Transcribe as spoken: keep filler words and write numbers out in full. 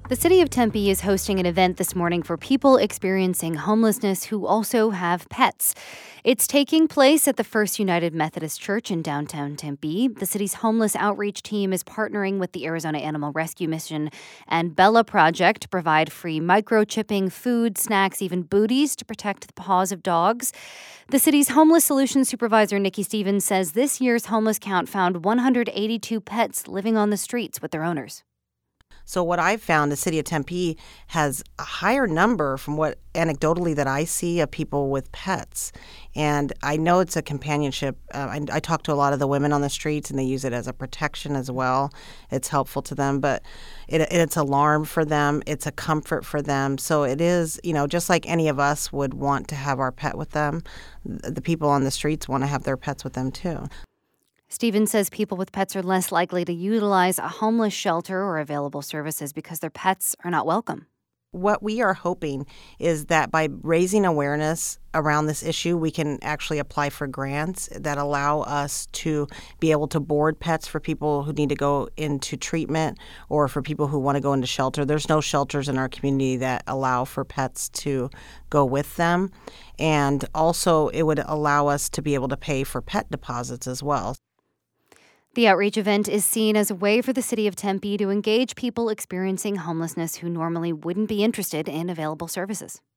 The city of Tempe is hosting an event this morning for people experiencing homelessness who also have pets. It's taking place at the First United Methodist Church in downtown Tempe. The city's homeless outreach team is partnering with the Arizona Animal Rescue Mission and Bella Project to provide free microchipping, food, snacks, even booties to protect the paws of dogs. The city's homeless solutions supervisor, Nikki Stevens, says this year's homeless count found one hundred eighty-two pets living on the streets with their owners. So what I've found, the city of Tempe has a higher number from what anecdotally that I see of people with pets. And I know it's a companionship. Uh, I, I talk to a lot of the women on the streets, and they use it as a protection as well. It's helpful to them, but it, it's alarm for them. It's a comfort for them. So it is, you know, just like any of us would want to have our pet with them, the people on the streets want to have their pets with them too. Stevens says people with pets are less likely to utilize a homeless shelter or available services because their pets are not welcome. What we are hoping is that by raising awareness around this issue, we can actually apply for grants that allow us to be able to board pets for people who need to go into treatment or for people who want to go into shelter. There's no shelters in our community that allow for pets to go with them. And also, it would allow us to be able to pay for pet deposits as well. The outreach event is seen as a way for the city of Tempe to engage people experiencing homelessness who normally wouldn't be interested in available services.